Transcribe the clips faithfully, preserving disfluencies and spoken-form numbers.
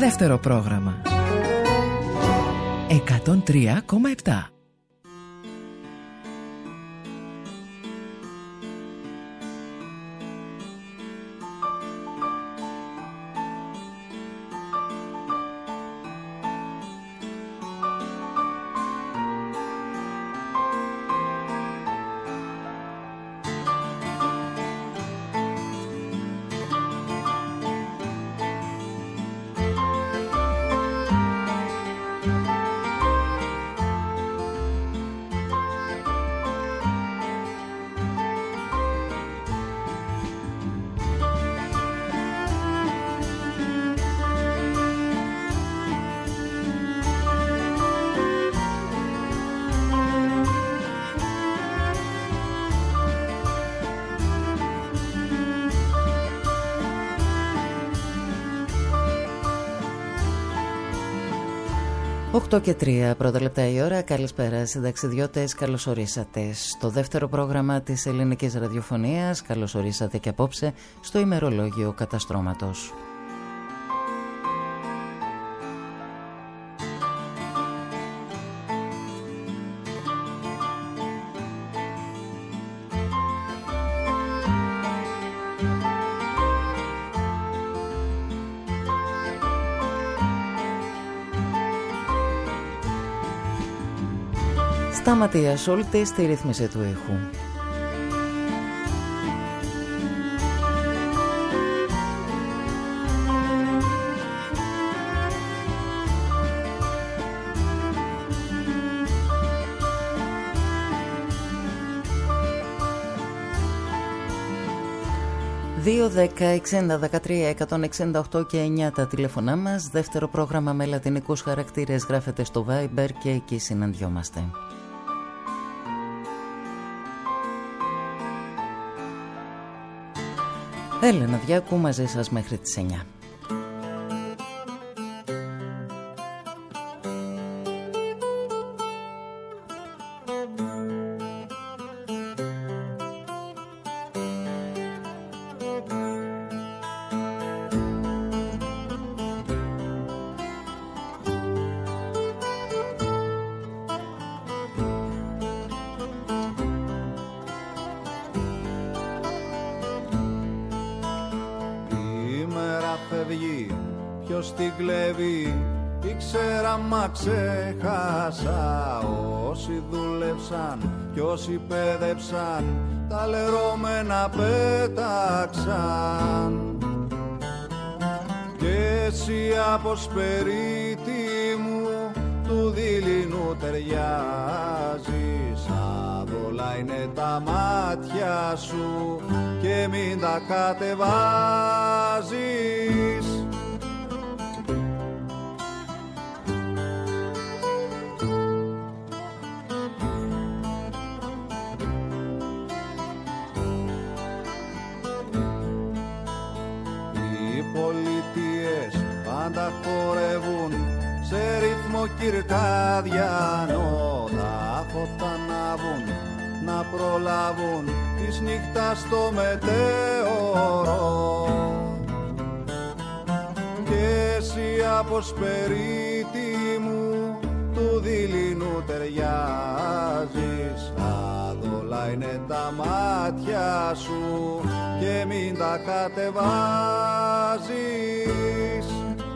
Δεύτερο πρόγραμμα εκατόν τρία κόμμα επτά. οκτώ και τρία πρώτα λεπτά η ώρα. Καλησπέρα συνταξιδιώτες, καλώς ορίσατε στο δεύτερο πρόγραμμα της ελληνικής ραδιοφωνίας. Καλώς ορίσατε και απόψε στο ημερολόγιο καταστρώματος. Σταματία Σόλτη στη ρύθμιση του ήχου. δύο, δέκα, εξήντα, δεκατρία, εκατόν εξήντα οκτώ και εννιά τα τηλέφωνά μας. Δεύτερο πρόγραμμα με λατινικούς χαρακτήρες γράφεται στο Viber και εκεί συναντιόμαστε. Έλενα Διάκου μαζί σας μέχρι τις εννιά. Ξέχασα όσοι δούλεψαν κι όσοι πέδεψαν, τα λερώμενα πέταξαν. Και εσύ αποσπερίτη μου του δειλινού ταιριάζεις. Άδολα είναι τα μάτια σου και μην τα κατεβάζεις. Σε ρυθμό κυρκάδιανο, τα φώτα ανάβουν να προλάβουν της νύχτας το μετέωρο. Και εσύ αποσπερίτη μου του δειλινού ταιριάζεις. Άδολα είναι τα μάτια σου και μην τα κατεβάζεις.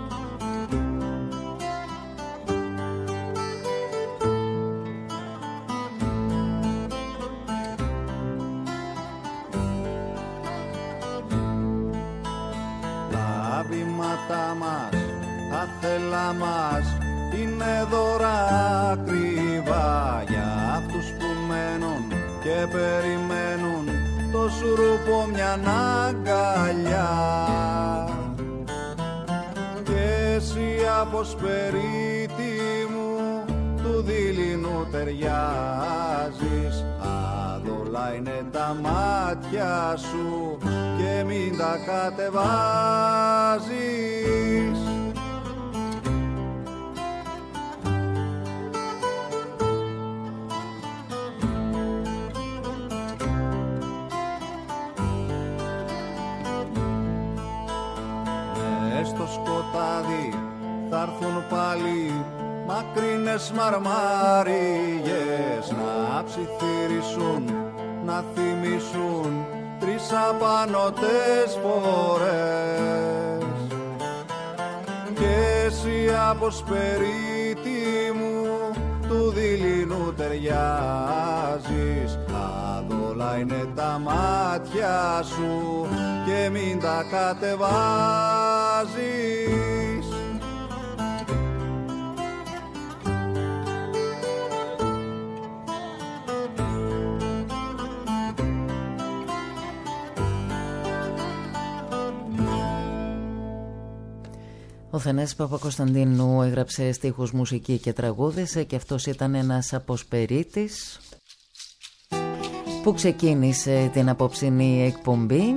Μας, άθελα μας είναι δώρα ακριβά για αυτούς που μένουν και περιμένουν το σουρούπο μια αγκαλιά. Και εσύ αποσπερίτη μου του δειλινού ταιριάζεις. Άδολα είναι τα μάτια σου και μην τα κατεβάζεις. Μες στο σκοτάδι θα έρθουν πάλι μακρινές μαρμαρίγες να ψιθυρίσουν, να θυμίσουν τρεις απανωτές φορές. Και εσύ από σπερίτη μου του δειλινού ταιριάζεις, άδολα είναι τα μάτια σου και μην τα κατεβάζεις. Ο Θανάσης Παπακοσταντίνου έγραψε στίχους, μουσική και τραγούδισε και αυτός ήταν ένας αποσπερίτης που ξεκίνησε την απόψινή εκπομπή.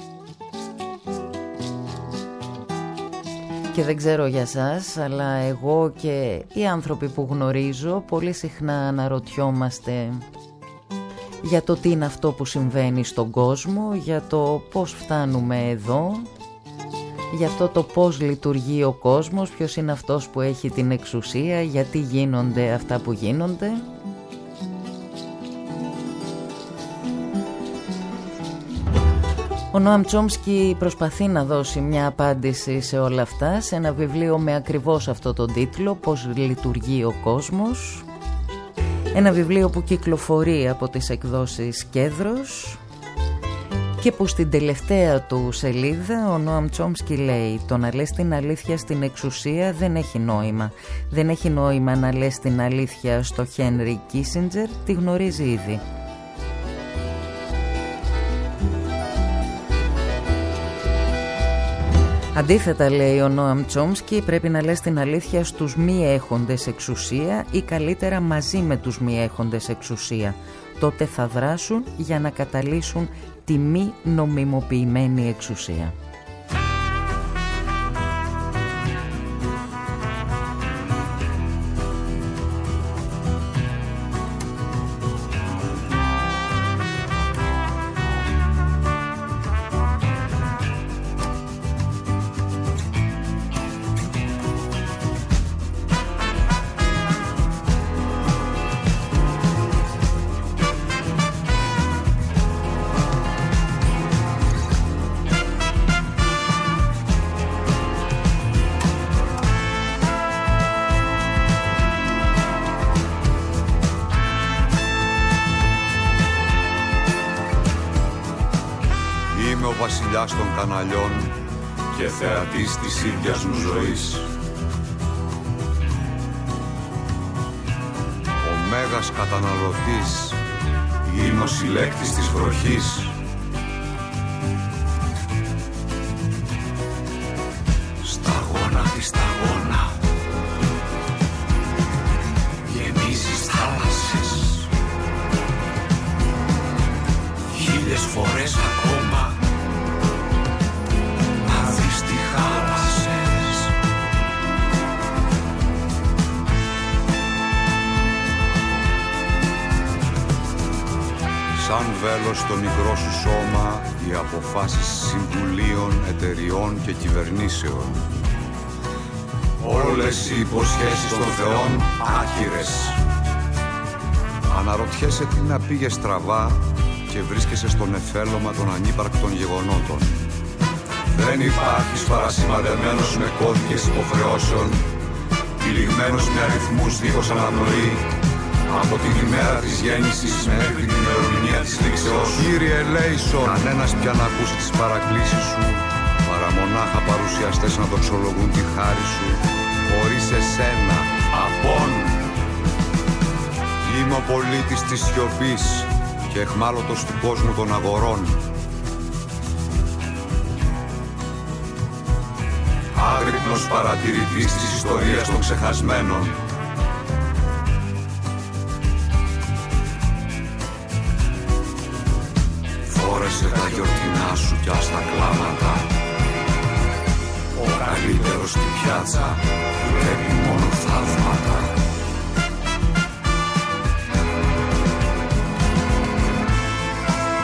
Και δεν ξέρω για σας, αλλά εγώ και οι άνθρωποι που γνωρίζω πολύ συχνά αναρωτιόμαστε για το τι είναι αυτό που συμβαίνει στον κόσμο, για το πώς φτάνουμε εδώ, για αυτό το πώς λειτουργεί ο κόσμος, ποιος είναι αυτός που έχει την εξουσία, γιατί γίνονται αυτά που γίνονται. Ο Νοάμ Τσόμσκι προσπαθεί να δώσει μια απάντηση σε όλα αυτά σε ένα βιβλίο με ακριβώς αυτό τον τίτλο, «Πώς λειτουργεί ο κόσμος». Ένα βιβλίο που κυκλοφορεί από τις εκδόσεις Κέδρος και που στην τελευταία του σελίδα ο Νοάμ Τσόμσκι λέει: «Το να λες την αλήθεια στην εξουσία δεν έχει νόημα. Δεν έχει νόημα να λες την αλήθεια στο Χένρι Κίσιντζερ, τη γνωρίζει ήδη». Αντίθετα, λέει ο Νοάμ Τσόμσκι, πρέπει να λες την αλήθεια στους μη έχοντες εξουσία ή καλύτερα μαζί με τους μη έχοντες εξουσία. Τότε θα δράσουν για να καταλύσουν τη μη νομιμοποιημένη εξουσία. Των καναλιών και θεατής της ίδιας μου ζωής. Ο μέγας καταναλωτής είναι ο συλλέκτης της βροχής. Σταγόνα τη σταγόνα γεμίζεις θάλασσες χίλιες φορές ακόμα. Σαν βέλος στο μικρό σου σώμα οι αποφάσεις συμβουλίων, εταιριών και κυβερνήσεων. Όλες οι υποσχέσεις των θεών άκυρες. Αναρωτιέσαι τι να πήγε στραβά και βρίσκεσαι στο νεφέλωμα των ανύπαρκτων γεγονότων. Δεν υπάρχεις παρασημαντεμένος με κώδικες υποχρεώσεων, τυλιγμένος με αριθμούς δίχως αναπνοή, από την ημέρα της γέννησης μέχρι την ημερομηνία της λήξεως. Κύριε Λέισον, κανένας πια να ακούσει τις παρακλήσεις σου, παρά μονάχα παρουσιαστές να δοξολογούν τη χάρη σου, χωρίς εσένα, απόν. Είμαι ο πολίτης της σιωπής και εχμάλωτος του κόσμου των αγορών. Άγρυπνος παρατηρητής της ιστορίας των ξεχασμένων. Φόρεσε τα γιορτινά σου κι ας τα κλάματα. Ο καλύτερος στη πιάτσα βλέπει μόνο θαύματα.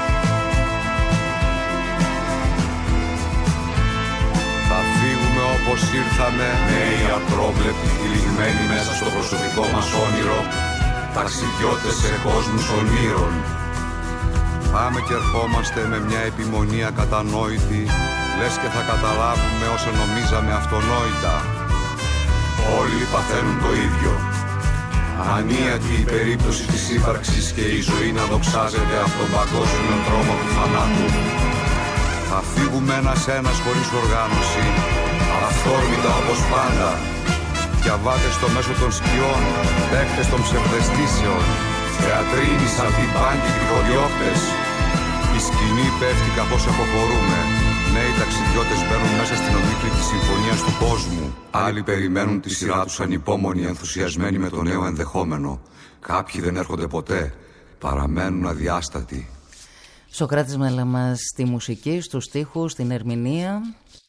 Θα φύγουμε όπως πως ήρθαμε νέοι απρόβλεπτοι, τυλιγμένοι μέσα στο προσωπικό μας όνειρο, ταξιδιώτες σε κόσμους ονείρων. Πάμε και ερχόμαστε με μια επιμονή ακατανόητη, λες και θα καταλάβουμε όσα νομίζαμε αυτονόητα. Όλοι παθαίνουν το ίδιο. Ανίατη η περίπτωση της ύπαρξης και η ζωή να δοξάζεται από τον παγκόσμιο τρόμο του θανάτου. Θα φύγουμε ένας-ένας χωρίς οργάνωση, αυθόρμητα όπως πάντα. Διαβάτες στο μέσο των σκιών, παίκτες των ψευδαισθήσεων, θεατρίνοι σαν την πάγκη τριχοδιώκτες. Η σκηνή πέφτει καθώς αποχωρούμε. Νέοι ταξιδιώτες μπαίνουν μέσα στην ομίχλη της συμφωνίας του κόσμου. Άλλοι περιμένουν τη σειρά τους ανυπόμονοι, ενθουσιασμένοι με το νέο ενδεχόμενο. Κάποιοι δεν έρχονται ποτέ, παραμένουν αδιάστατοι. Σωκράτης Μαλαμάς στη μουσική, στους στίχους, στην ερμηνεία.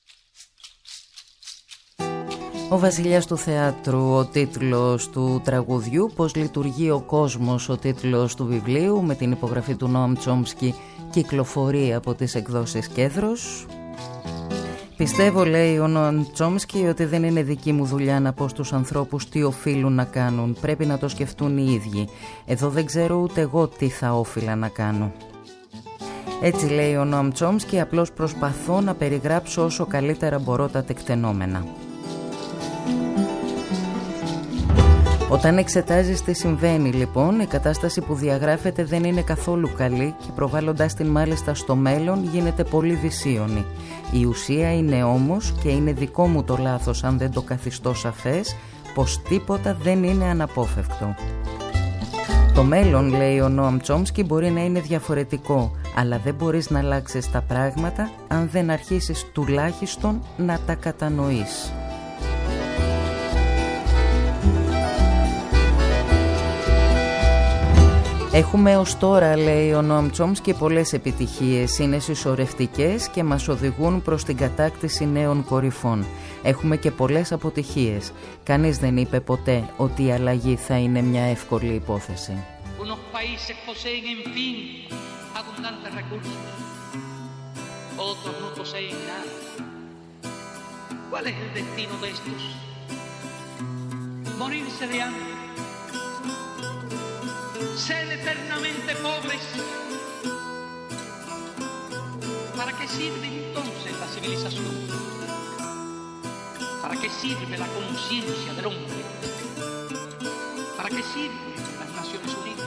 Ο βασιλιάς του θεάτρου, ο τίτλος του τραγουδιού, πώς λειτουργεί ο κόσμος, ο τίτλος του βιβλίου, με την υπογραφή του Νόαμ Τσόμσκι, κυκλοφορεί από τις εκδόσεις Κέδρος. Πιστεύω, λέει ο Νόαμ Τσόμσκι, ότι δεν είναι δική μου δουλειά να πω στους ανθρώπους τι οφείλουν να κάνουν. Πρέπει να το σκεφτούν οι ίδιοι. Εδώ δεν ξέρω ούτε εγώ τι θα όφιλα να κάνω. Έτσι λέει ο Νόαμ Τσόμσκι, απλώς προσπαθώ να περιγράψω όσο καλύτερα μπορώ τα τεκτενόμενα. Όταν εξετάζεις τι συμβαίνει, λοιπόν, η κατάσταση που διαγράφεται δεν είναι καθόλου καλή και προβάλλοντάς την μάλιστα στο μέλλον γίνεται πολύ δυσίωνη. Η ουσία είναι όμως, και είναι δικό μου το λάθος αν δεν το καθιστώ σαφές, πως τίποτα δεν είναι αναπόφευκτο. Το μέλλον, λέει ο Νόαμ Τσόμσκι, μπορεί να είναι διαφορετικό, αλλά δεν μπορείς να αλλάξεις τα πράγματα αν δεν αρχίσεις τουλάχιστον να τα κατανοείς. Έχουμε ως τώρα, λέει ο Νόαμ Τσόμσκι, πολλές επιτυχίες, είναι συσσωρευτικές και μας οδηγούν προς την κατάκτηση νέων κορυφών. Έχουμε και πολλές αποτυχίες. Κανείς δεν είπε ποτέ ότι η αλλαγή θα είναι μια εύκολη υπόθεση. Ser eternamente pobres. ¿Para qué sirve entonces la civilización? ¿Para qué sirve la conciencia del hombre? ¿Para qué sirven las Naciones Unidas?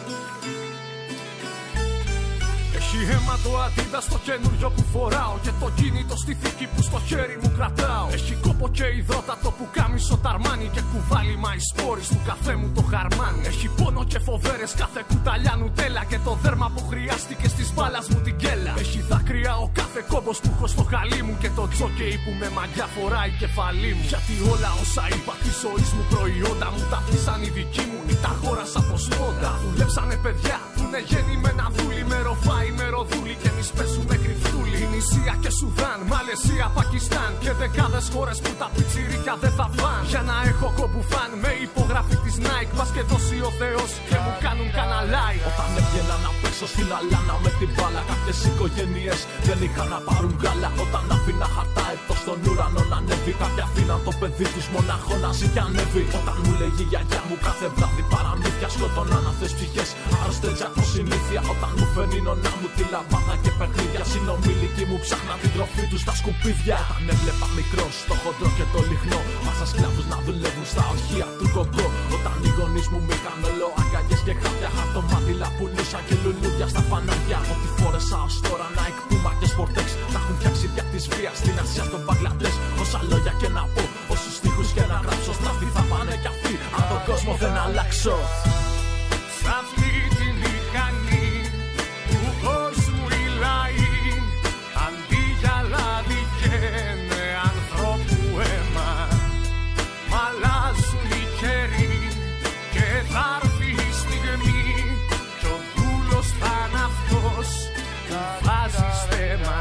Έχει αίμα το Adidas στο καινούριο που φοράω και το κίνητο στη θήκη που στο χέρι μου κρατάω. Έχει κόπο και υδρότατο που κάμισο ταρμάνι και κουβάλιμα οι σπόρες του καφέ μου το χαρμάνι. Έχει πόνο και φοβέρες κάθε κουταλιά νουτέλα και το δέρμα που χρειάστηκε στις μπάλας μου την κέλα. Έχει δάκρυα ο κάθε κόμπος που έχω στο χαλί μου και το τζόκεϊ που με μαγιά φοράει κεφαλή μου. Γιατί όλα όσα είπα τη ζωής μου προϊόντα μου τα αφήσαν οι δικοί μου ή τα αγόρασα από σπόντα. Δουλέψανε παιδιά που είναι γεννημένα δούλοι με ροφάι με ροδούλη και εμείς παίζουμε κρυφτούλη. Ινησία και Σουδάν, Μαλαισία, Πακιστάν και δεκάδες χώρες που τα πιτσιρίκια δεν θα φαν. Για να έχω κομπουφάν με υπογραφή της Nike, πας και δώσει ο Θεός και μου κάνουν καναλάι. Όταν έβγαινα να παίξω στην αλάνα με την μπάλα, κάποιες οικογένειες δεν είχαν να πάρουν γάλα. Όταν άφηνα χαρτά έτος στον ουρανό να ανέβει, κάποια αφήναν το παιδί τους μονάχο να ζει και ανέβει. Όταν μου λέγει η γιαγιά μου κάθε βράδυ παραμύθια, σκοτώναν αυτές ψυχές άρρωστες από συνήθεια. Όταν μου φέρνει η νονά μου τη λαμπάδα και παιχνίδια, συνομιλικοί μου ψάχναν την τροφή τους στα σκουπίδια. Όταν έβλεπα μικρός το χοντρό και το λιχνό, μάσα σκλάβους να δουλεύουν στα ορχεία του κοκκό. Όταν οι γονείς μου μήκαν όλο αγκαλιές και χάπια, χαρτομάτιλα πουλούσα και λουλούδια στα φανάρια. Ό,τι φόρεσα ως τώρα Nike, Puma και Sportex, τα έχουν φτιάξει δια της βίας στην Ασία, στον Μπαγκλαντές. Όσα λόγια και να πω, όσους στίχους και να γράψω, στραφή θα πάνε κι αυτοί αν τον κόσμο δεν αλλάξω. Σ' αυτή τη μηχανή του κόσμου οι λαοί, αντί για λάδι καίνε ανθρώπου αίμα. Μ' αλλάζουν οι καιροί και θα έρθει η στιγμή κι ο δούλος θα είναι αυτός που βάζει στέμα.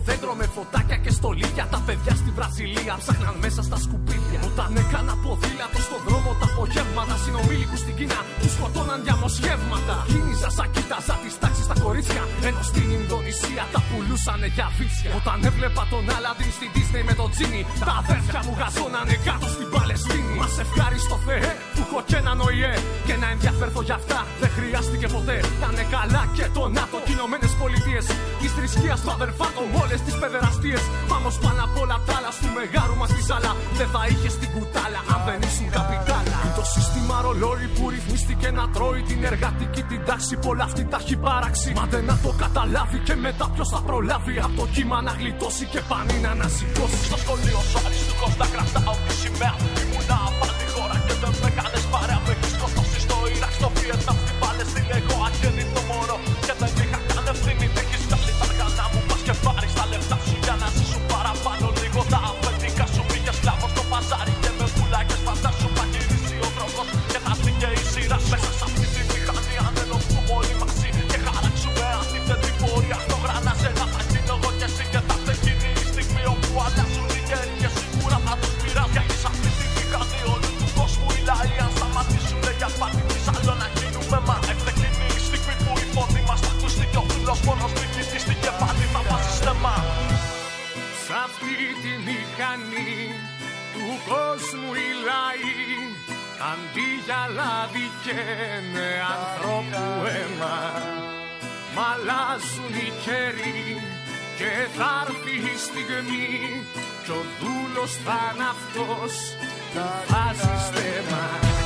δέντρο με φωτάκια και στολίδια. Τα παιδιά στη Βραζιλία ψάχναν μέσα στα σκουπίδια. Όταν έκανα ποδήλατο στον δρόμο τα απογεύματα, συνομήλικους στην Κίνα τους σκοτώναν διαμοσχεύματα. Κίνησα σαν κοίταζα τις τάξεις στα κορίτσια, ενώ στην Ινδονησία τα πουλούσανε για βίτσια. Όταν έβλεπα τον Αλαντίν στην Disney με τον Τζίνι, τα αδέρφια μου γαζώνανε κάτω στην Παλαιστίνη. Μας ευχάριστο Θεέ που έχω και έναν ΟΗΕ, και να ενδιαφέρθω για αυτά δεν χρειάστηκε ποτέ. Κάνε καλά και το ΝΑΤΟ, κι Ηνωμένες Πολιτείες, της θρησκείας του αδερφάτων, όλες τις παιδεραστίες. Πάμε πάνω απ' όλα τ' άλλα, στου μεγάρου μας τη σάλα. Δεν θα είχες την κουτάλα αν δεν ήσουν καπιτάλα. Το σύστημα ρολόι που ρυθμίστηκε να τρώει την εργατική την τάξη, πολλά αυτή τα έχει παράξει. Μα δεν να το καταλάβει και μετά ποιος θα προλάβει από το κύμα να γλιτώσει και πανί να ανασηκώσει. Στο σχολείο σου αριστούχος να κρατάω τη σημαία. Ήμουνα πάλι χώρα και δεν με κάνες παρέα. Με έχεις κοστώσει στο Ιράκ, στο Βιετνάμ, στην Παλαιστίνη. Εγώ αγέννητο μωρό και δεν είχα καν ευθύνη. Μ' έχεις βγάλει τα αργανά μου, πας και πάρεις τα λεφτά σου για να ζήσουν παραπάνω λίγο. Τα αφεντικά σου πήγες σκλάβος στο παζάρι και με πουλάκες φαντάσου θα γυρίσει ο τρόπος και θα έρθει και η σειρά μέσα σ' αυτή τη μηχανή. Αν ενωθούμε όλοι μαζί και χαράξουμε αντίθετη πορεία στο γρανάζ, ένα θα γίνω εγώ και εσύ και θα έρθει εκείνη η στιγμή όπου αλλάζουν οι καιροί και σίγουρα θα τους πειράζει. Γιατί σ' αυτή τη μηχανή όλου του κόσμου οι λαοί αν σταματήσουνε για σπάτη της άλλο να γίνουμε μα. Έρθε εκείνη η στιγμή που η φωνή μας θα ακουστεί και ο φίλος μόνος νικητής και πάλι θα βάζει στεμά. Σ' αυτή τη μηχανή του κόσμου οι λαοί αντί για λάδι καίνε ανθρώπου αίμα. Μ' αλλάζουν οι καιροί και θα έρθει η στιγμή κι ο δούλος θα είναι αυτός που βάζει στέμα.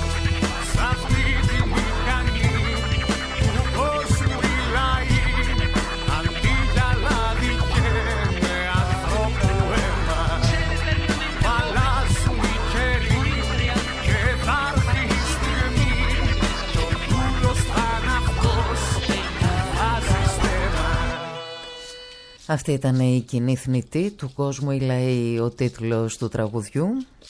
Σ' αυτή τη μηχανή του κόσμου οι λαοί αντί για λάδι καίνε ανθρώπου αίμα. Μ' αλλάζουν οι καιροί και θα έρθει η στιγμή κι ο δούλος θα είναι αυτός που βάζει στέμα. Αυτή ήταν η κοινή θνητή του κόσμου οι λαοί, ο τίτλος του τραγουδιού.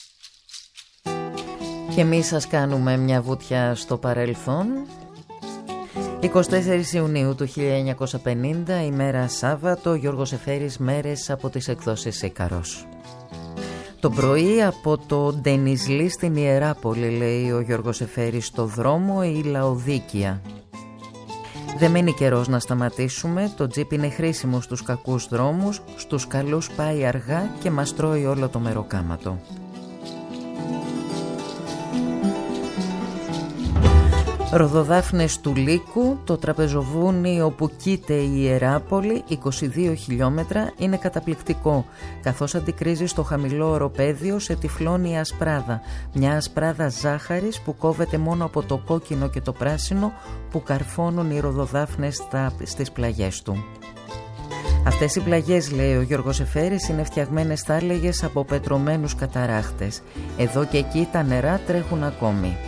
Και εμείς σας κάνουμε μια βουτιά στο παρελθόν. εικοστή τέταρτη Ιουνίου του χίλια εννιακόσια πενήντα, ημέρα Σάββατο, Γιώργος Εφέρης, μέρες από τις εκδόσεις Ίκαρος. Το πρωί από το Ντενισλή στην Ιεράπολη, λέει ο Γιώργος Εφέρης, στο δρόμο η Λαοδίκεια. Δεν μένει καιρός να σταματήσουμε, το τζιπ είναι χρήσιμο στους κακούς δρόμους, στους καλούς πάει αργά και μας τρώει όλο το μεροκάματο. Ροδοδάφνες του Λύκου, το τραπεζοβούνι όπου κοίται η Ιεράπολη, είκοσι δύο χιλιόμετρα, είναι καταπληκτικό, καθώς αντικρίζει στο χαμηλό οροπέδιο σε τυφλώνει ασπράδα, μια ασπράδα ζάχαρης που κόβεται μόνο από το κόκκινο και το πράσινο που καρφώνουν οι ροδοδάφνες στις πλαγιές του. Αυτές οι πλαγιές, λέει ο Γιώργος Εφέρης, είναι φτιαγμένες, θα έλεγες, από πετρωμένους καταράχτες. Εδώ και εκεί τα νερά τρέχουν ακόμη.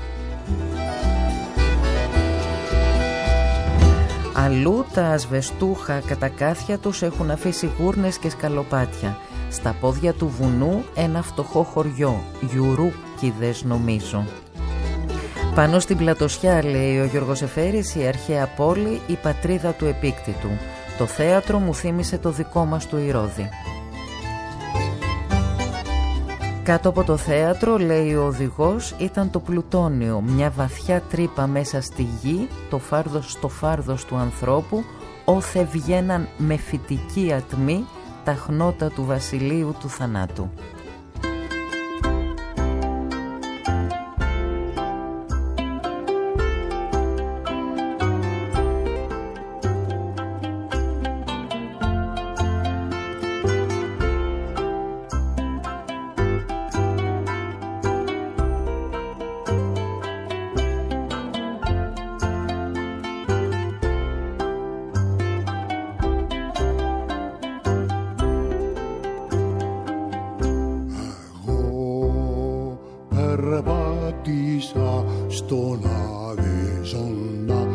Αλλού τα ασβεστούχα κατακάθια τους έχουν αφήσει γούρνες και σκαλοπάτια. Στα πόδια του βουνού ένα φτωχό χωριό, Γιουρούκηδες νομίζω. Πάνω στην πλατοσιά, λέει ο Γιώργος Εφέρης, η αρχαία πόλη, η πατρίδα του Επίκτητου. Το θέατρο μου θύμισε το δικό μας του Ηρώδη. Κάτω από το θέατρο, λέει ο οδηγός, ήταν το πλουτόνιο, μια βαθιά τρύπα μέσα στη γη, το φάρδος στο φάρδος του ανθρώπου, όθε βγαίναν με φυτική ατμή τα χνότα του βασιλείου του θανάτου. περπάτησα στον Αριζόνα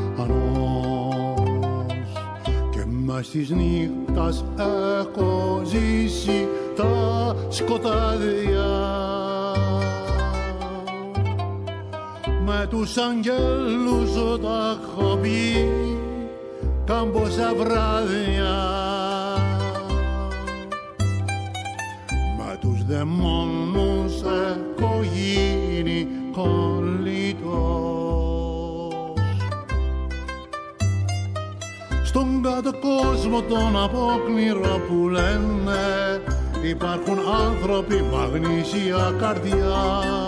ανός και μες της νύχτας έχω ζήσει τα σκοτάδια με τους αγγέλους τα έχω πει καμπόσα βράδια δε μόνος έχω γίνει κολλητός. Στον κάτω κόσμο τον απόκληρο που λένε υπάρχουν άνθρωποι μ' αγνήσια καρδιά.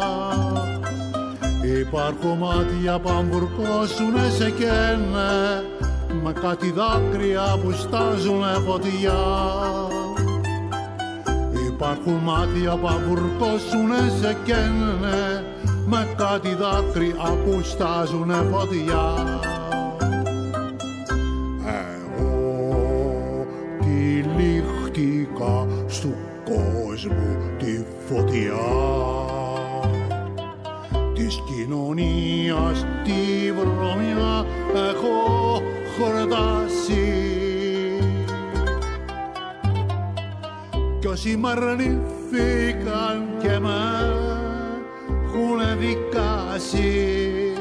Υπάρχουν μάτια που αν βουρκώσουνε σε καίνε με κάτι δάκρυα που στάζουνε φωτιά. Υπάρχουν μάτια που αν βουρκώσουνε σε καίνε με κάτι δάκρυα που στάζουνε φωτιά. Εγώ τυλίχτηκα στου κόσμου τη φωτιά της κοινωνίας τη βρωμιά έχω χορτάσει. Κι όσοι μ' αρνήθηκαν και με έχουνε δικάσει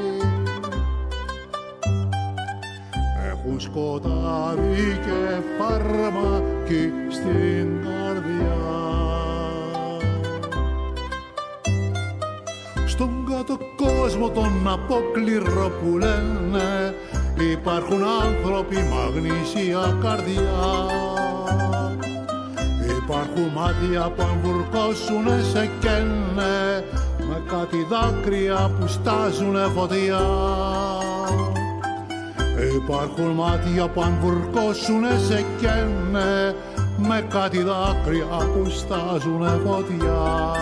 έχουν σκοτάδι και φάρμακι στην καρδιά. Στον κάτω κόσμο τον απόκληρο που λένε υπάρχουν άνθρωποι μ' αγνήσια καρδιά. Υπάρχουν μάτια που αν βουρκώσουνε σε καίνε με κάτι δάκρυα που στάζουνε φωτιά. Υπάρχουν μάτια που αν βουρκώσουνε σε καίνε με κάτι δάκρυα που στάζουνε φωτιά.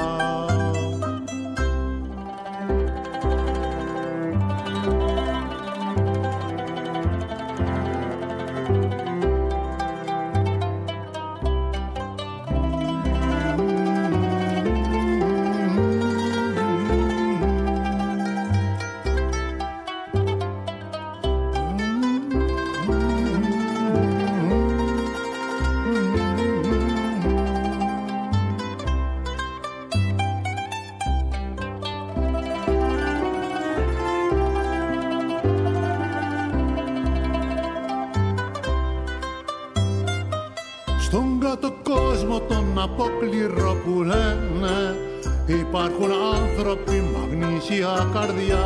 Στον κάτω κόσμο τον απόκληρο που λένε υπάρχουν άνθρωποι μ' αγνήσια καρδιά.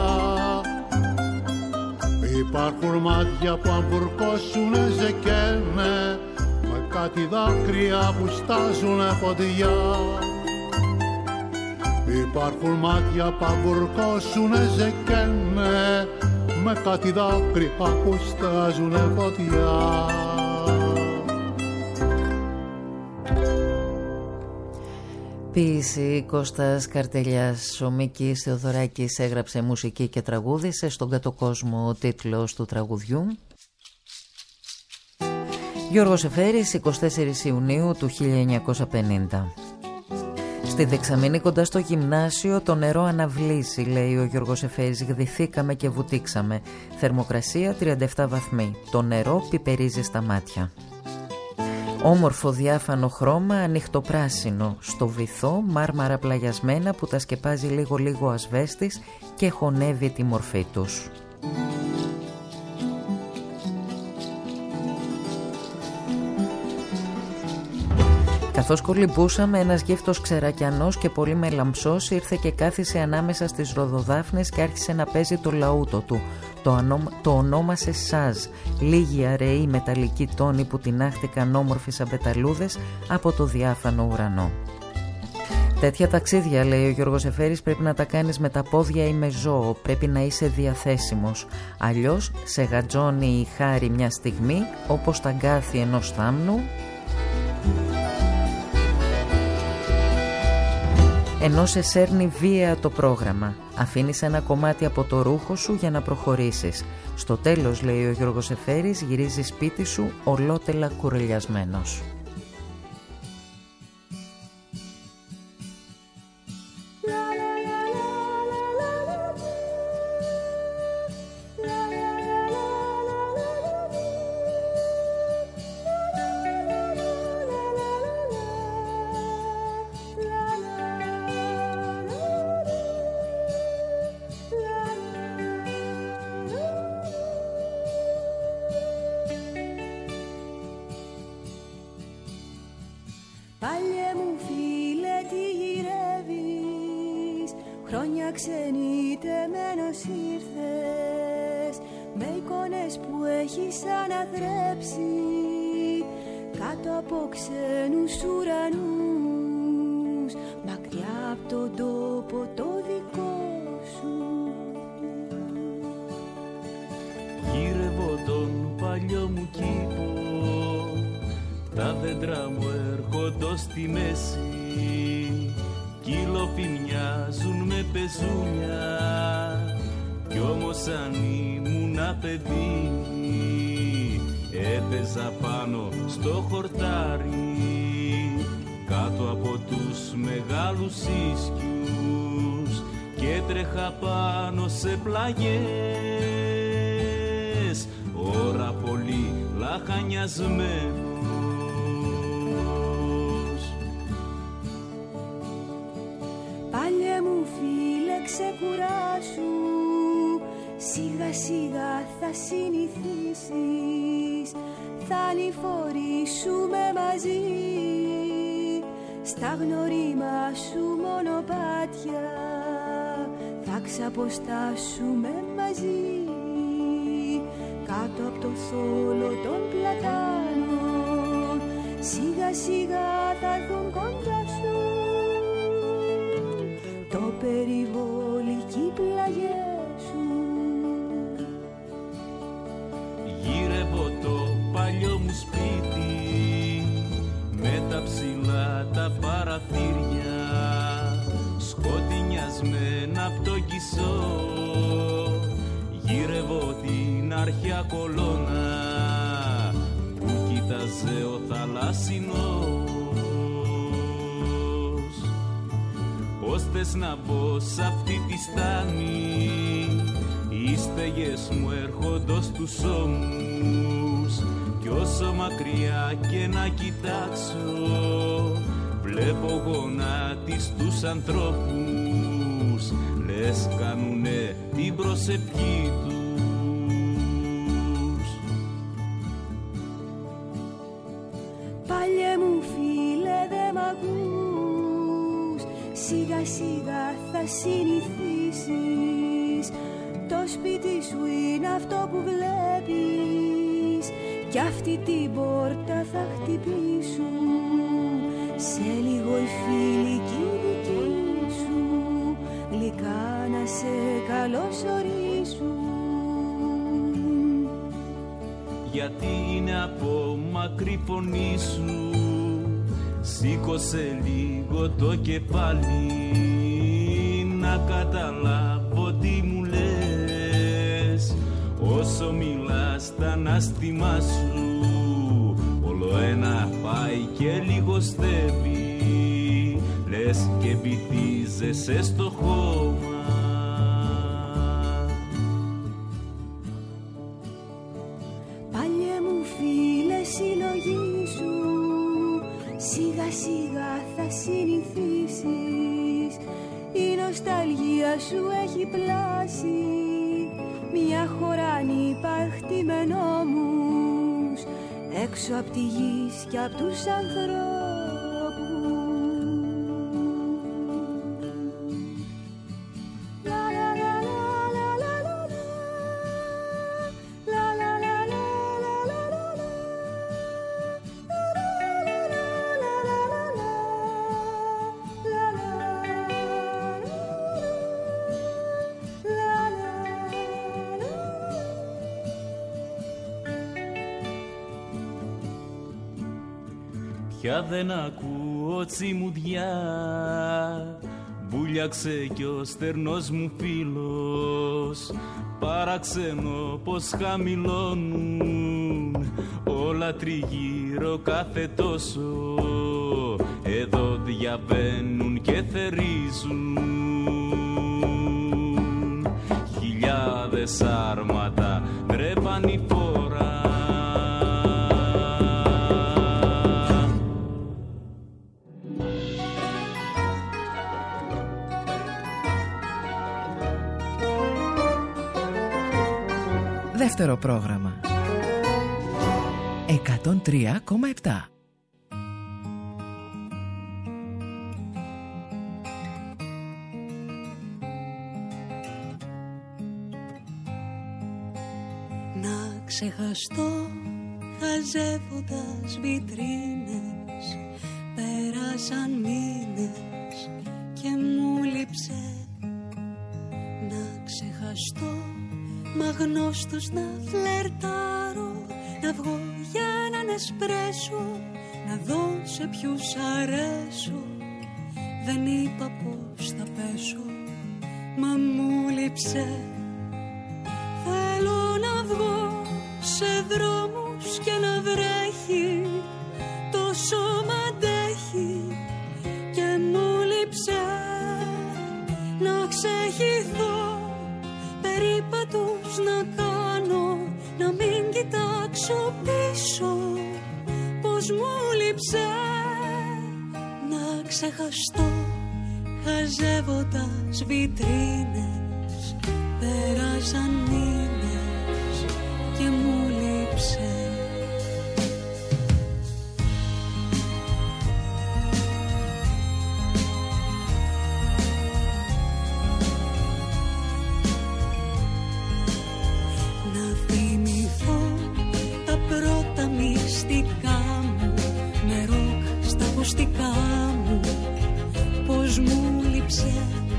Υπάρχουν μάτια που αν βουρκώσουνε σε καίνε με κάτι δάκρυα που στάζουνε φωτιά. Υπάρχουν μάτια που αν βουρκώσουνε σε καίνε με κάτι δάκρυα που στάζουνε φωτιά. Ποίηση Κώστας Καρτελιάς. Ο Μίκης Θεοδωράκης έγραψε μουσική και τραγούδισε. Στον κάτω κόσμο ο τίτλος του τραγουδιού. Γιώργος Εφέρης, εικοστή τέταρτη Ιουνίου του χίλια εννιακόσια πενήντα. Στη δεξαμενή κοντά στο γυμνάσιο το νερό αναβλύσει, λέει ο Γιώργος Εφέρης. Γδυθήκαμε και βουτήξαμε. Θερμοκρασία τριάντα επτά βαθμοί. Το νερό πιπερίζει στα μάτια. Όμορφο διάφανο χρώμα, ανοιχτοπράσινο. Στο βυθό μάρμαρα πλαγιασμένα που τα σκεπάζει λίγο λίγο ασβέστης και χωνεύει τη μορφή τους. Καθώς κολυμπούσαμε, ένας γύφτος ξερακιανός και πολύ μελαμψός ήρθε και κάθισε ανάμεσα στις ροδοδάφνες και άρχισε να παίζει το λαούτο του. Το, ανώ... το ονόμασε Σάζ, λίγοι αραιοί μεταλλικοί τόνοι που τινάχτηκαν όμορφοι σαν πεταλούδες από το διάφανο ουρανό. Τέτοια ταξίδια, λέει ο Γιώργος Εφέρης, πρέπει να τα κάνεις με τα πόδια ή με ζώο, πρέπει να είσαι διαθέσιμος. Αλλιώς σε γατζώνει η χάρη μια στιγμή, όπως τα γκάθη ενός θάμνου, ενώ σε σέρνει βία το πρόγραμμα. Αφήνεις ένα κομμάτι από το ρούχο σου για να προχωρήσεις. Στο τέλος, λέει ο Γιώργος Εφέρης, γυρίζεις σπίτι σου ολότελα κουρελιασμένος. Παλιέ μου φίλε, τι Χρόνια ξενιτεμένος ήρθες με εικόνες που έχεις αναθρέψει κάτω από ξένους ουρανούς, μακριά από τον τόπο το δικό σου. Γύρευω τον παλιό μου κήπο, τα δέντρα μου έρχονται στη μέση κι οι λόφοι μοιάζουν με πεζούνια κι όμως αν ήμουνα παιδί έπαιζα πάνω στο χορτάρι κάτω από τους μεγάλους ίσκιους και τρέχα πάνω σε πλαγιές, ώρα πολύ λαχανιασμένος. Πάλιε μου φίλε ξεκουράσου, σιγά σιγά θα συνηθίσεις, θα ανηφορήσουμε μαζί στα γνωρίμα σου μονοπάτια, θα ξαποστάσουμε μαζί κάτω από το θόλο των πλατάνων, σιγά σιγά θα έρθουν κοντά σου το περιβόλι κι οι πλαγιές σου. Γύρευω το παλιό μου σπίτι με τα ψηλά τα παραθύρια σκοτεινιασμένα απ' το κισό, γύρευω την αρχαία κολόνα που κοίταζε ο θαλάσσινος. Πώς θες να μπω σ' αυτή τη στάνη, οι στεγές μου έρχονται στους ώμους κι όσο μακριά και να κοιτάξω βλέπω γονάτις τους ανθρώπους, λες κάνουνε την προσευχή τους. Πάλιε μου φίλε δε μ' ακούς, σιγά σιγά θα συνηθίσεις, το σπίτι σου είναι αυτό που βλέπεις κι αυτή την πόρτα θα χτυπήσουν, σε λίγο οι φίλοι κι οι δικοί σου γλυκά να σε καλωσορίσουν. Γιατί είναι από μακρύ φωνή σου, σήκωσε λίγο το κεφάλι να καταλάβω τι μου λες. Όσο μιλάς τα ανάστημά σου όλο ένα πάει και λιγοστεύει, λες και βυθίζεσαι στο χώμα. Πάλιε μου φίλε συλλογήσου, σιγά σιγά θα συνηθίσεις, η νοσταλγία σου έχει πλάσει, μια χώρα ανυπάρχτη με νόμους έξω απ' τη γης και απ' τους ανθρώπους. Πια δεν ακούω τσιμουδιά, βούλιαξε κι ο στερνός μου φίλος, παραξενώ πως χαμηλώνουν όλα τριγύρω κάθε τόσο, εδώ διαβαίνουν και θερίζουν χιλιάδες άρματα ντρέπαν η φορά. Δεύτερο πρόγραμμα εκατόν τρία κόμμα επτά. να ξεχαστώ χαζεύοντας βιτρίνες. Πέρασαν μήνες και μου λείψε να ξεχαστώ, μα γνώστος να φλερτάρω, να βγω για έναν εσπρέσο, να δω σε ποιους αρέσω. Δεν είπα πως θα πέσω, μα μου λείψε. Θέλω να βγω σε δρόμους και να βρέχει, το σώμα αντέχει και μου λείψε. Να ξεχυθώ, περίπατους να κάνω, να μην κοιτάξω πίσω, πως μου λείψε. Να ξεχαστώ χαζεύοντας βιτρίνες. Πέρασαν μήνες και μου λείψε. Να θυμηθώ τα πρώτα μυστικά μου, με ροκ στα ακουστικά μου, πως μου λείψε.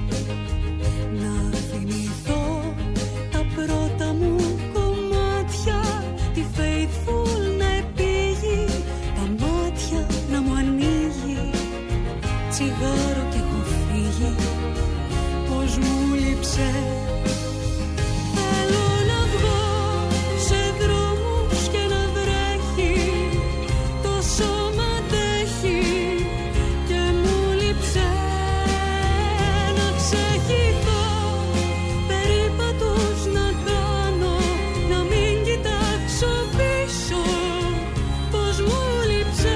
Να θυμηθώ τα πρώτα μου κομμάτια, τη Faithful να επήγει, τα μάτια να μου ανοίγει, τσιγάρο κι έχω φύγει, πως μου λείψε. Θέλω να βγω σε δρόμους και να βρέχει, το σώμα αντέχει και μου λείψε. Να ξεχυθώ, περίπατους να κάνω, να μην κοιτάξω πίσω, πως μου λείψε.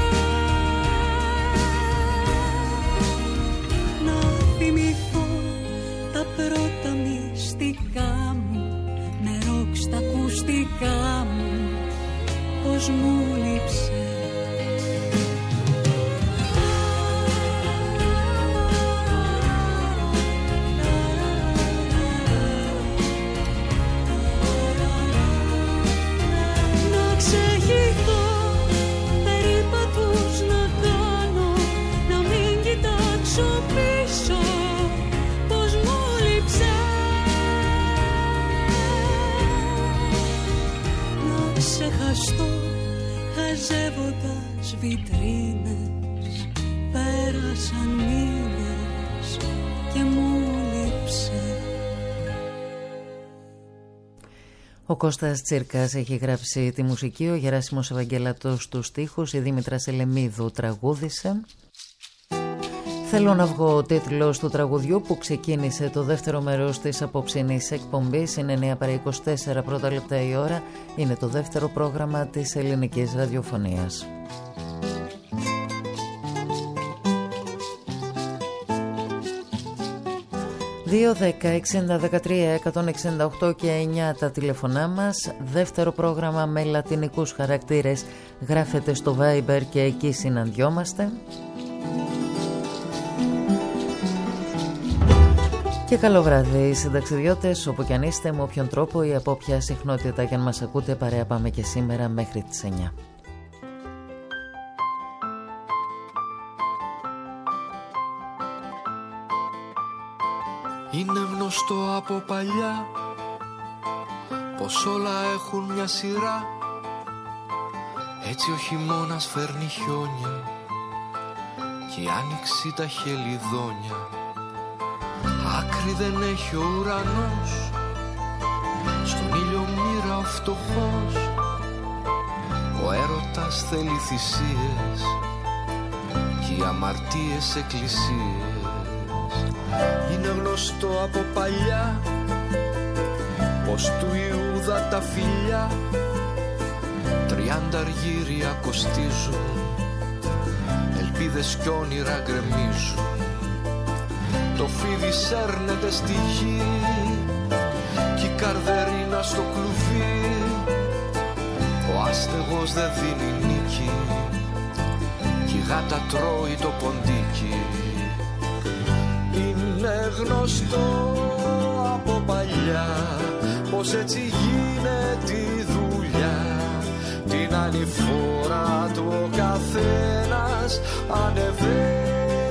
Να θυμηθώ τα πρώτα μυστικά μου, με ροκ στα ακουστικά μου, πως μου λείψε. Να ξεχυθώ, περίπατους να κάνω, να μην κοιτάξω πίσω, πως μου λείψε. Να ξεχαστώ χαζεύοντας βιτρίνες. Πέρασαν μήνες και μου λείψε. Ο Κώστας Τσίρκας έχει γράψει τη μουσική, ο Γεράσιμος Ευαγγελατός τους στίχους, η Δήμητρα Σελεμίδου τραγούδισε. Θέλω να βγω, ο τίτλος του τραγουδιού που ξεκίνησε το δεύτερο μέρος της απόψινής εκπομπής. Είναι εννιά παρά είκοσι τέσσερα πρώτα λεπτά η ώρα. Είναι το δεύτερο πρόγραμμα της ελληνικής ραδιοφωνίας. δύο δέκα εξήντα δεκατρία εκατόν εξήντα οκτώ και εννιά τα τηλεφωνά μας. Δεύτερο πρόγραμμα με λατινικούς χαρακτήρες γράφεται στο Viber και εκεί συναντιόμαστε. Και καλό βράδυ συνταξιδιώτες, όπου κι αν είστε, με όποιον τρόπο ή από όποια συχνότητα και αν μας ακούτε, παρέα πάμε και σήμερα μέχρι τις εννιά. Είναι γνωστό από παλιά πως όλα έχουν μια σειρά. Έτσι ο χειμώνας φέρνει χιόνια και η άνοιξη τα χελιδόνια. Άκρη δεν έχει ο ουρανός, στον ήλιο μοίρα ο φτωχός. Ο έρωτας θέλει θυσίες και οι αμαρτίες εκκλησίες. Είναι γνωστό από παλιά πως του Ιούδα τα φιλιά τριάντα αργύρια κοστίζουν, ελπίδες κι όνειρα γκρεμίζουν. Το φίδι σέρνεται στη γη κι η καρδερίνα στο κλουβί. Ο άστεγος δεν δίνει νίκη κι η γάτα τρώει το ποντίκι. Είναι γνωστό από παλιά πως έτσι γίνεται η δουλειά. Την ανηφόρα του ο καθένας ανεβαίνει.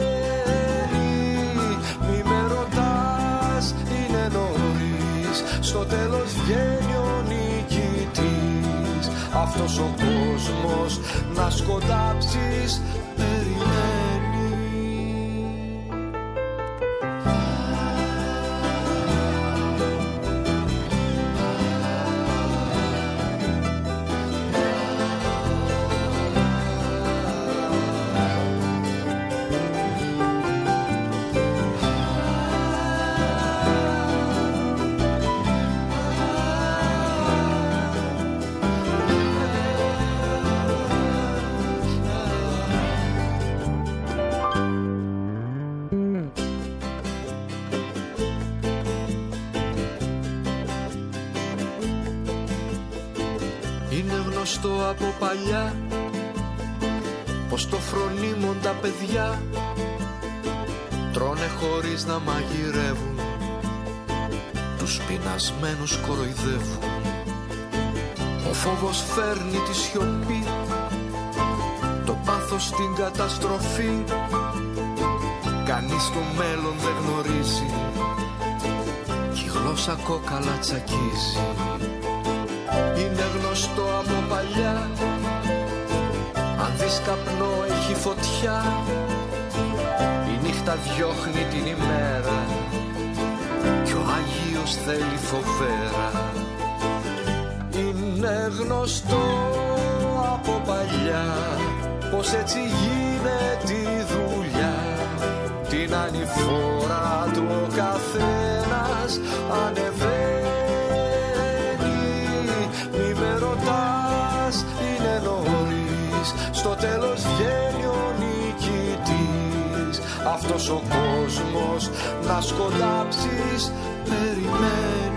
Μη με ρωτάς, είναι νωρίς, στο τέλος βγαίνει ο νικητής. Αυτός ο κόσμος να σκοντάψεις περιμένει. Από παλιά πως το φρονίμον τα παιδιά τρώνε χωρίς να μαγειρεύουν, τους πεινασμένους κοροϊδεύουν. Ο φόβος φέρνει τη σιωπή, το πάθος την καταστροφή. Κανείς το μέλλον δεν γνωρίζει κι η γλώσσα κόκαλα τσακίζει. Είναι γνωστό από παλιά, αν δεις καπνό έχει φωτιά. Η νύχτα διώχνει την ημέρα κι ο Άγιος θέλει φοβέρα. Είναι γνωστό από παλιά πως έτσι γίνεται η δουλειά. Την ανηφόρα του ο καθένας ανεβαίνει. Μη με ρωτάς, είναι νωρίς, στο τέλος βγαίνει ο νικητής. Αυτός ο κόσμος να σκοντάψεις περιμένει.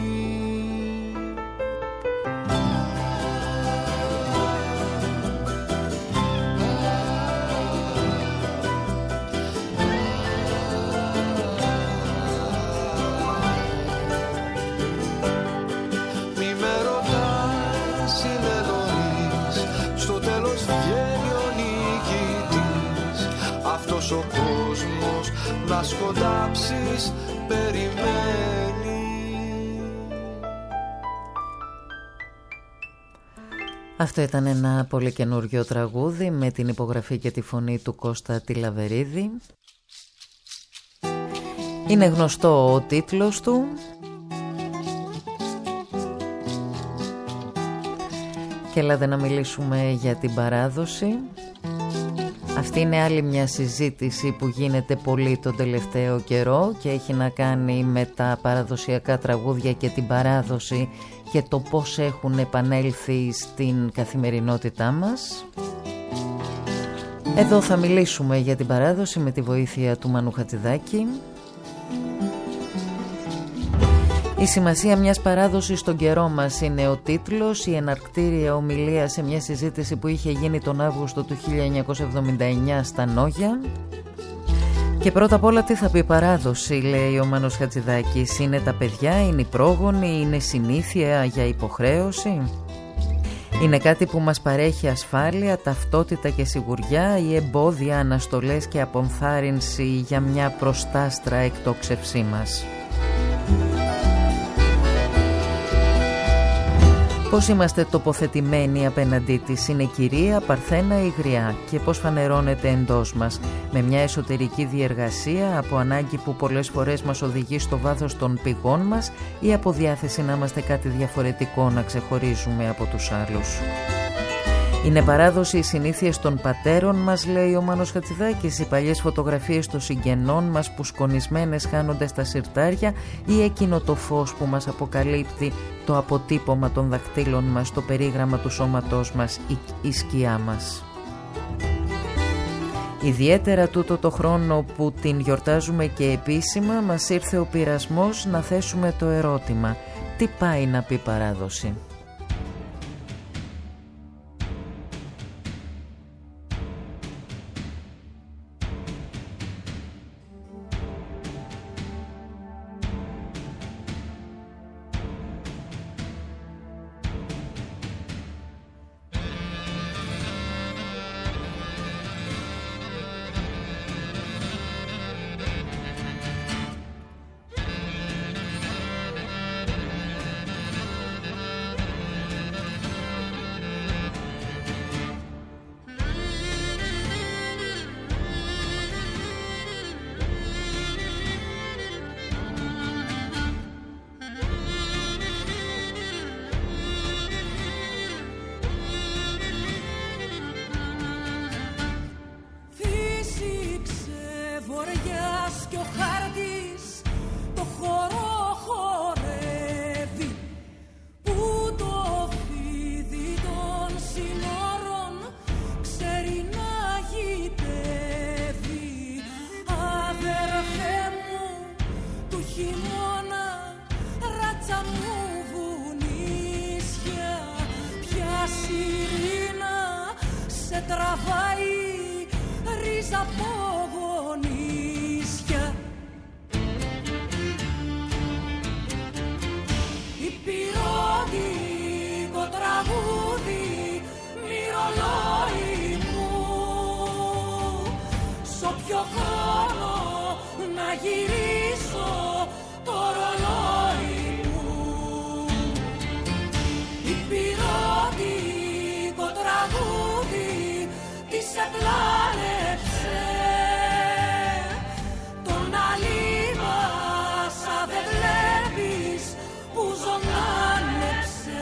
Ο κόσμος να σκοντάψεις περιμένει. Αυτό ήταν ένα πολύ καινούργιο τραγούδι με την υπογραφή και τη φωνή του Κώστα Τιλαβερίδη. Είναι γνωστό ο τίτλος του. Και έλατε να μιλήσουμε για την παράδοση. Αυτή είναι άλλη μια συζήτηση που γίνεται πολύ τον τελευταίο καιρό και έχει να κάνει με τα παραδοσιακά τραγούδια και την παράδοση και το πώς έχουν επανέλθει στην καθημερινότητά μας. Εδώ θα μιλήσουμε για την παράδοση με τη βοήθεια του Μανού Χατζηδάκη. Η σημασία μιας παράδοσης στον καιρό μας είναι ο τίτλος, η εναρκτήρια ομιλία σε μια συζήτηση που είχε γίνει τον Αύγουστο του χίλια εννιακόσια εβδομήντα εννιά στα Νόγια. Και πρώτα απ' όλα τι θα πει παράδοση, λέει ο Μάνος Χατζηδάκης. Είναι τα παιδιά, είναι οι πρόγονοι, είναι συνήθεια για υποχρέωση. Είναι κάτι που μας παρέχει ασφάλεια, ταυτότητα και σιγουριά ή εμπόδια, αναστολές και απομθάρρυνση για μια προστάστρα εκτόξευσή μας. Πώς είμαστε τοποθετημένοι απέναντί της, είναι κυρία, παρθένα ή γριά, και πώς φανερώνεται εντός μας, με μια εσωτερική διεργασία, από ανάγκη που πολλές φορές μας οδηγεί στο βάθος των πηγών μας ή από διάθεση να είμαστε κάτι διαφορετικό, να ξεχωρίζουμε από τους άλλους. Είναι παράδοση οι συνήθειες των πατέρων μας, λέει ο Μάνος Χατζηδάκης, οι παλιές φωτογραφίες των συγγενών μας που σκονισμένες χάνονται στα συρτάρια ή εκείνο το φως που μας αποκαλύπτει το αποτύπωμα των δακτύλων μας, το περίγραμμα του σώματός μας, η, η σκιά μας. Ιδιαίτερα τούτο το χρόνο που την γιορτάζουμε και επίσημα, μας ήρθε ο πειρασμός να θέσουμε το ερώτημα: τι πάει να πει παράδοση? να γυρίσω το ρολόι μου. Υπηρώτικο τραγούδι της επλάνεψε. Τον αλίμασα δεν βλέπεις που ζωντάνεψε.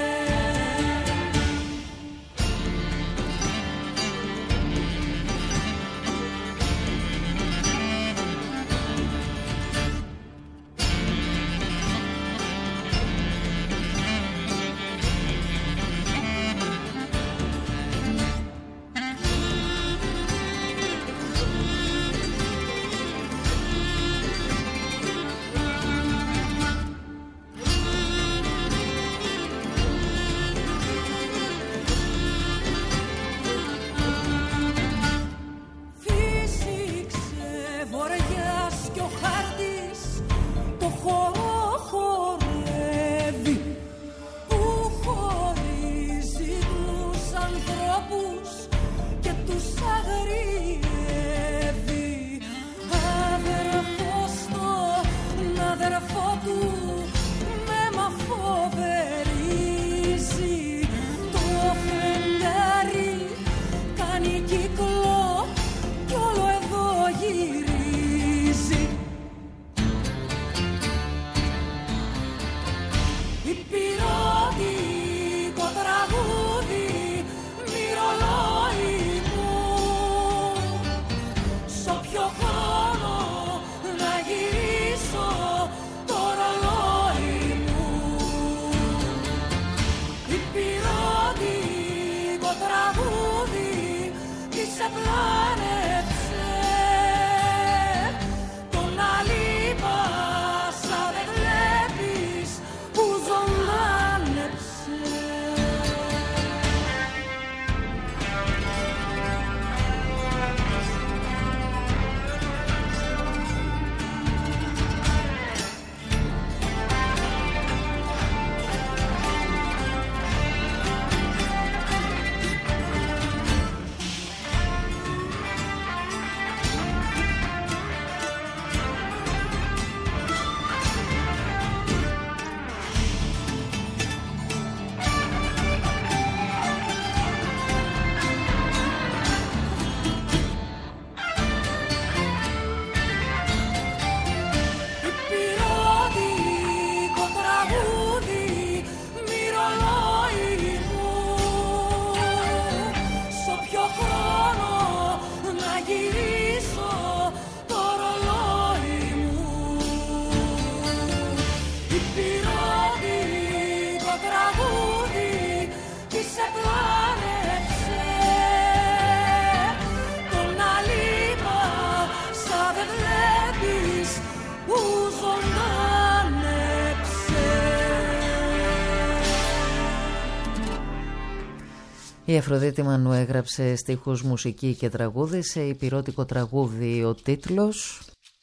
Η Αφροδίτη Μανού έγραψε στίχους, μουσική και τραγούδι, σε υπηρώτικο τραγούδι ο τίτλος.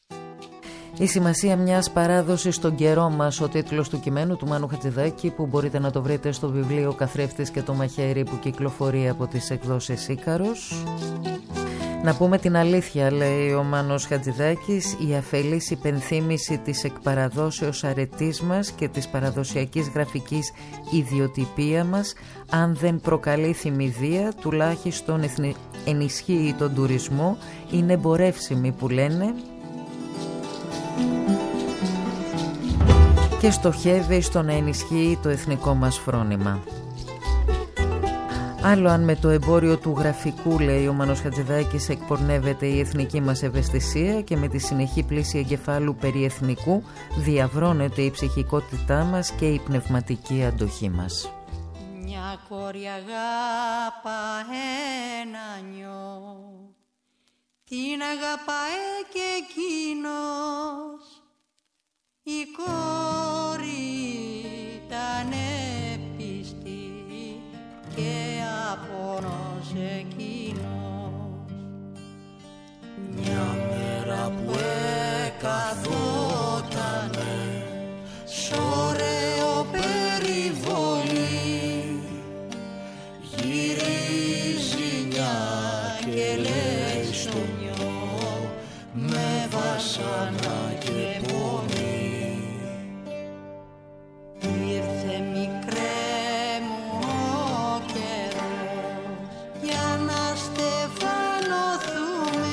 Η σημασία μιας παράδοσης στον καιρό μας, ο τίτλος του κειμένου του Μάνου Χατζηδάκη, που μπορείτε να το βρείτε στο βιβλίο «Καθρέφτης και το μαχαίρι» που κυκλοφορεί από τις εκδόσεις Ίκαρος. Να πούμε την αλήθεια, λέει ο Μάνος Χατζηδάκης, η αφελής υπενθύμηση της εκπαραδόσεως αρετής μας και της παραδοσιακής γραφικής ιδιοτυπία μας, αν δεν προκαλεί θυμηδία, τουλάχιστον ενισχύει τον τουρισμό, είναι εμπορεύσιμη που λένε, και στοχεύει στο να ενισχύει το εθνικό μας φρόνημα. Άλλο αν με το εμπόριο του γραφικού, λέει ο Μάνος Χατζηδάκης, εκπορνεύεται η εθνική μας ευαισθησία και με τη συνεχή πλήση εγκεφάλου περί εθνικού διαβρώνεται η ψυχικότητά μας και η πνευματική αντοχή μας. Μια κόρη αγάπα ένα νιό, την αγαπάει και εκείνος, η κόρη ήταν πιστή και απόνος εκείνος. Μια μέρα που εκαθότανε σ' ωραίο περιβολή, γυρίζει μια και λέει στο νιό, με βάσα βάσανα και πόνοι. Ήρθε μικρέ μου ο καιρός για να στεφανωθούμε,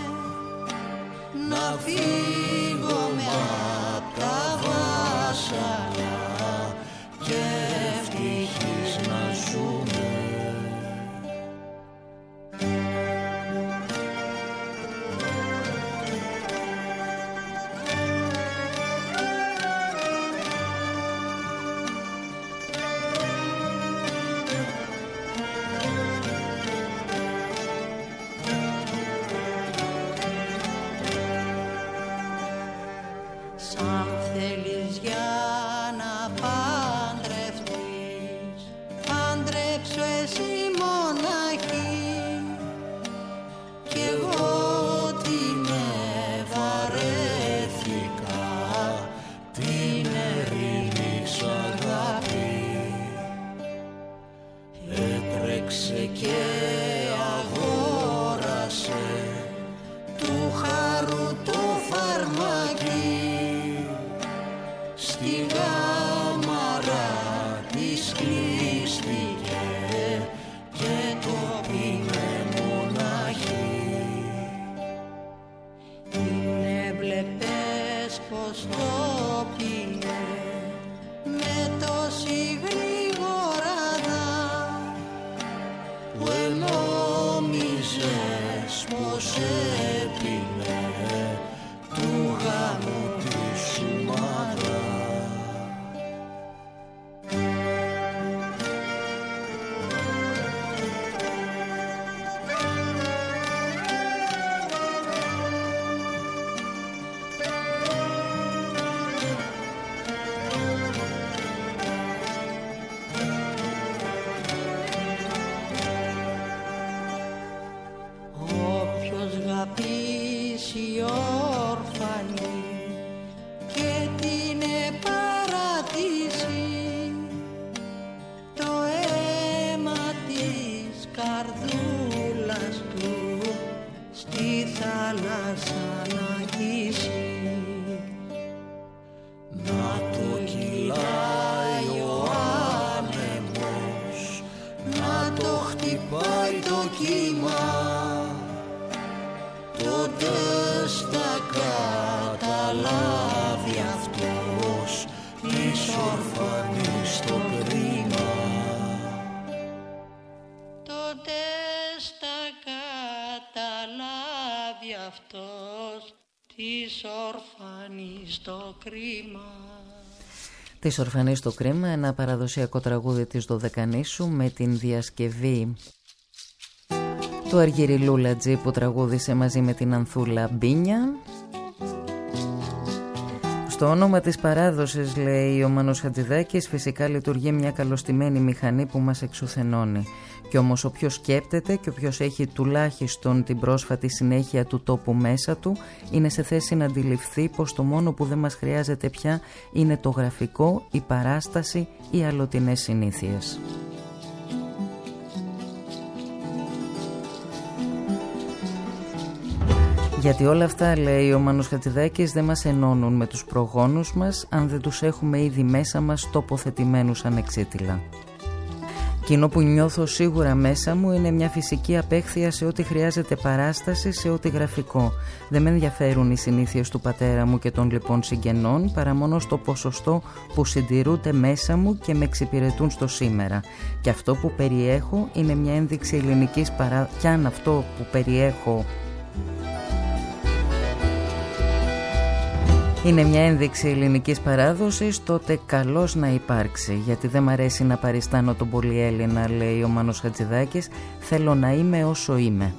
να φύγουμε απ' τα βάσανα και ευτυχείς να ζούμε. Της Ορφανής στο κρίμα, ένα παραδοσιακό τραγούδι της Δωδεκανήσου με την διασκευή του Αργυριλού Λατζή που τραγούδισε μαζί με την Ανθούλα Μπίνια. Στο όνομα της παράδοσης, λέει ο Μάνος Χατζηδάκης, φυσικά λειτουργεί μια καλωστημένη μηχανή που μας εξουθενώνει. Κι όμως όποιος σκέπτεται και όποιος έχει τουλάχιστον την πρόσφατη συνέχεια του τόπου μέσα του είναι σε θέση να αντιληφθεί πως το μόνο που δεν μας χρειάζεται πια είναι το γραφικό, η παράσταση, οι αλλοτινές συνήθειες. Γιατί όλα αυτά, λέει ο Μάνος Χατζηδάκης, δεν μας ενώνουν με τους προγόνους μας αν δεν τους έχουμε ήδη μέσα μας τοποθετημένους ανεξίτηλα. Εκείνο που νιώθω σίγουρα μέσα μου είναι μια φυσική απέχθεια σε ό,τι χρειάζεται παράσταση, σε ό,τι γραφικό. Δεν με ενδιαφέρουν οι συνήθειες του πατέρα μου και των λοιπών συγγενών, παρά μόνο στο ποσοστό που συντηρούνται μέσα μου και με εξυπηρετούν στο σήμερα. Και αυτό που περιέχω είναι μια ένδειξη ελληνικής παρά... Κι αν αυτό που περιέχω είναι μια ένδειξη ελληνικής παράδοσης, τότε καλώς να υπάρξει. Γιατί δεν μ' αρέσει να παριστάνω τον πολυέλληνα, λέει ο Μάνος Χατζηδάκης, θέλω να είμαι όσο είμαι.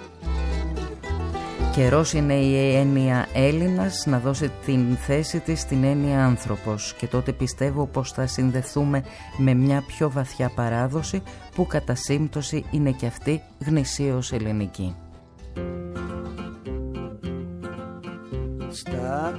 Καιρός είναι η έννοια Έλληνας να δώσει την θέση της στην έννοια άνθρωπος, και τότε πιστεύω πως θα συνδεθούμε με μια πιο βαθιά παράδοση που κατά σύμπτωση είναι και αυτή γνησίως ελληνική. Στα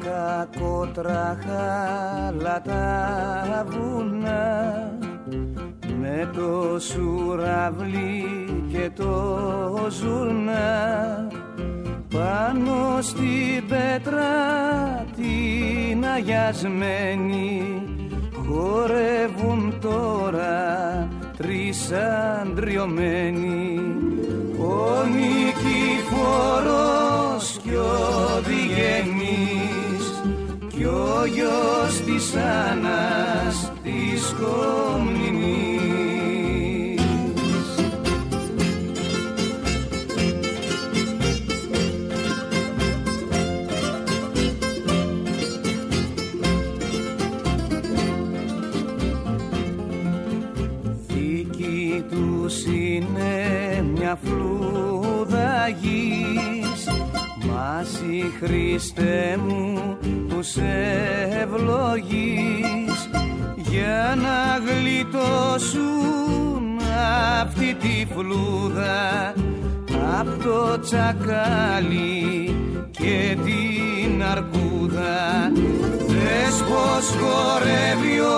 κακότραχα τα βουνά, με το σουραβλί και το ζουρνά, πάνω στην πέτρα την αγιασμένη χορεύουν τώρα τρεις αντριωμένοι, ο Νικηφόρος κι ο Διγενής κι ο γιος της Άννας της Κομνηνής. Δίκη τους είναι μια φλούδα γης, μάση Χριστέ μου τους ευλογείς, για να γλιτώσουν αυτή τη φλούδα απ' το τσακάλι και την αρκούδα. Δες πως χορεύει ο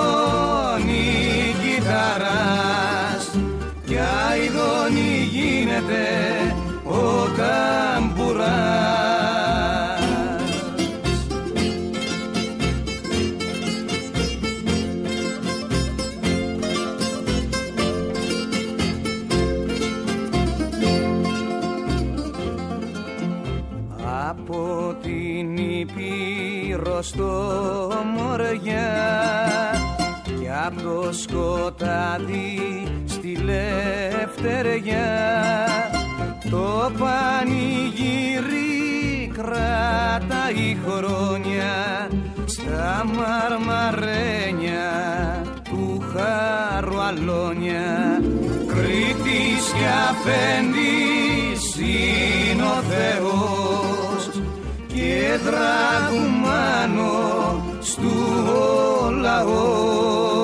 Νικηταράς κι αηδόνι γίνεται ο ταμπουράς. Από την Ήπειρο στο Μοριά κι απ' το σκοτάδι στη Λευτεριά, το πανηγύρι κρατάει χρόνια στα μαρμαρένια του Χαρουαλόνια. Κρήτης και αφέντης είναι ο Θεός και δραγουμάνο στου ο λαός.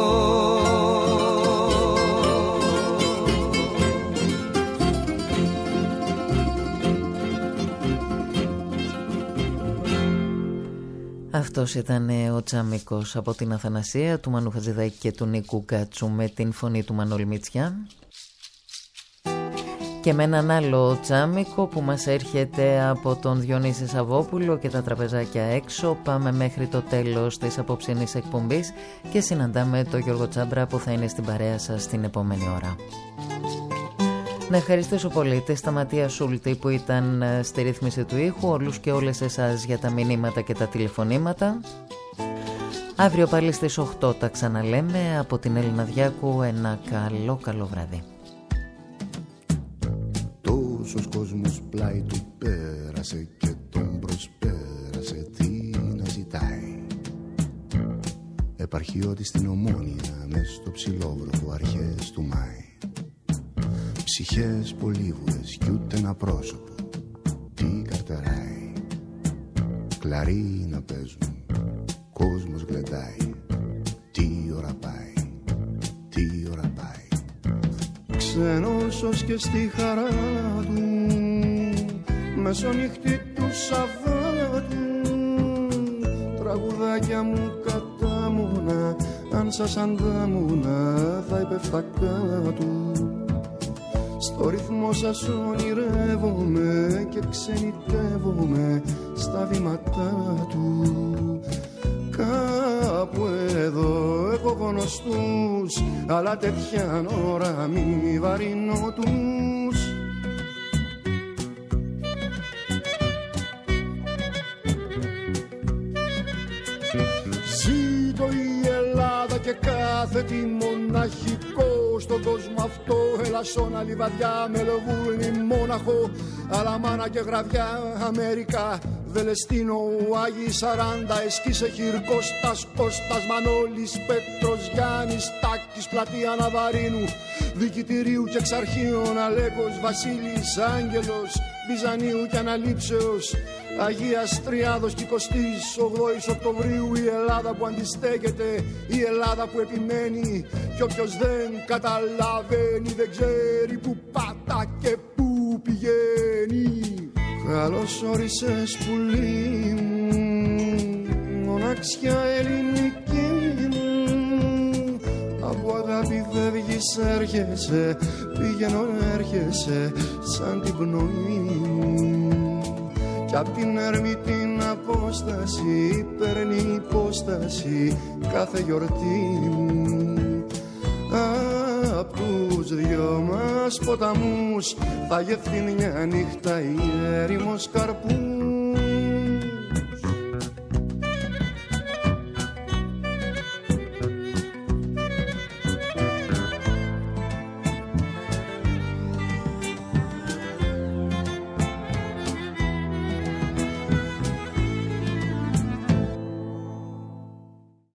Αυτός ήταν ο Τσάμικος από την Αθανασία του Μανού Χατζηδάκη και του Νίκου Κάτσου με την φωνή του Μανώλη Μητσιά. Και με έναν άλλο Τσάμικο που μας έρχεται από τον Διονύση Σαββόπουλο και τα τραπεζάκια έξω. Πάμε μέχρι το τέλος της απόψινής εκπομπής και συναντάμε τον Γιώργο Τσάμπρα που θα είναι στην παρέα σας την επόμενη ώρα. Να ευχαριστήσω πολύ τη Σταματία Σούλτη που ήταν στη ρύθμιση του ήχου, όλους και όλες εσάς για τα μηνύματα και τα τηλεφωνήματα. Αύριο πάλι στις οκτώ τα ξαναλέμε. Από την Έλληνα Διάκου ένα καλό καλό βράδυ. Τόσος κόσμος πλάι του πέρασε και τον προσπέρασε, τι να ζητάει. Επαρχιώτη στην Ομόνια μες στο ψηλόβροχο αρχές του Μάη. Ψυχές πολύβουες κι ούτε ένα πρόσωπο, τι καρτεράει. Κλαρί να παίζουν, κόσμος γλεντάει, τι ώρα πάει, τι ώρα πάει. Ξένος ως και στη χαρά του, μεσονύχτη του Σαββάτου. Τραγουδάκια μου κατάμουνα, αν σας αντάμουνα θα υπέφτα κάτω. Στο ρυθμό σας ονειρεύομαι και ξενιτεύομαι στα βήματά του. Κάπου εδώ έχω γνωστούς, αλλά τέτοια ώρα μη βαρύνω τους. Ζήτω η Ελλάδα και κάθε τι μοναχικό στον κόσμο αυτό. Ελασσόνα, Λιβαδιά, Μελοβούρνη, Μόναχο, Αλαμάνα και Γραβιά, Αμέρικα, Βελεστίνο, Άγιοι Σαράντα, Εσκίσε, Χιρκώστας, Κώστας, Μανώλης, Πέτρος, Γιάννης, Τάκης, Πλατεία Ναβαρίνου, Δικητηρίου και Εξαρχείων, Αλέκος, Βασίλης, Άγγελος, Βυζανίου και Αναλήψεως, Αγίας Τριάδος και εικοστής ογδόης Οκτωβρίου. Η Ελλάδα που αντιστέκεται, η Ελλάδα που επιμένει, κι όποιος δεν καταλαβαίνει δεν ξέρει που πατά και που πηγαίνει. Καλώς όρισες πουλί μου, μοναξιά ελληνική μου. Από αγάπη φεύγεις έρχεσαι, πηγαίνω έρχεσαι σαν την πνοή μου. κι απ' την έρμη την απόσταση παίρνει υπόσταση κάθε γιορτή μου. Απ' τους δυο μας ποταμούς θα γευτεί μια νύχτα η έρημος καρπού.